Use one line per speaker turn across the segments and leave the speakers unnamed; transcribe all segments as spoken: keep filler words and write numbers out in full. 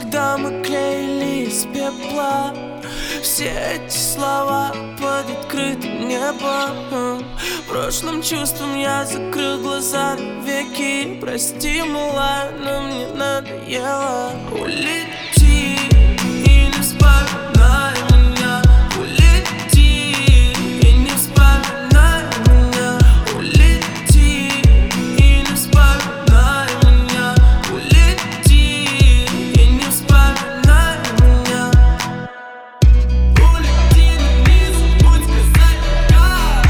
когда мы клеили из пепла все эти слова под открытым небом. Прошлым чувством я закрыл глаза навеки. Прости, милая, но мне надоело. Улети и не вспоминай меня. Улети и не вспоминай меня. Улети и не вспоминай меня. Улети и не вспоминай меня. Улети, но не забудь сказать пока.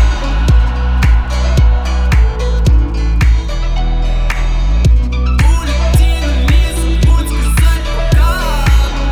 Улети, но не забудь сказать пока.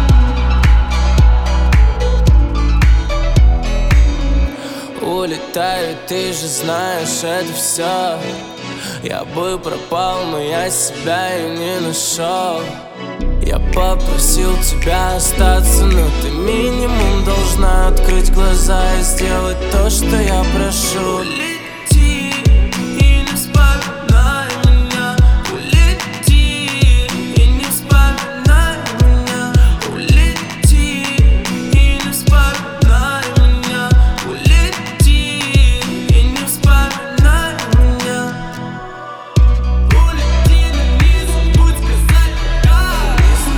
Улетаю, ты же знаешь, это все. Я бы пропал, но я себя и не нашел. Я попросил тебя остаться, но ты минимум должна открыть глаза и сделать то, что я прошу. Улети и не вспоминай меня. Улети и не вспоминай меня. Улети и не вспоминай меня. Улети и не вспоминай меня. Улети, но не забудь сказать пока.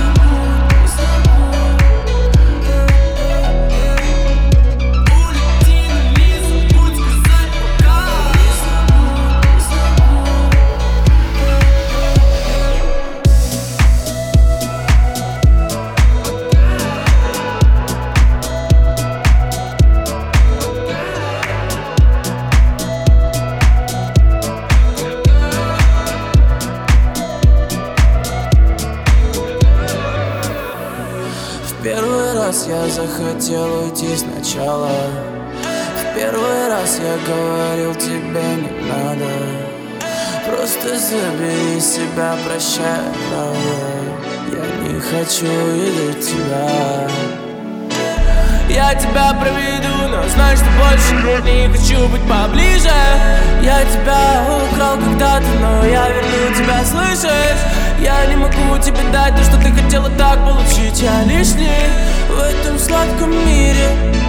Улети, но не забудь сказать пока. В первый раз я захотел уйти сначала. В первый раз я говорил тебе не надо. Просто забери себя, прощай, правда. Я не хочу видеть тебя. Я тебя проведу, но знай, что больше не хочу быть поближе. Я тебя украл когда-то, но я верну тебя, слышишь? Я не могу тебе дать то, что ты хотела так получить. Я лишний в этом сладком мире.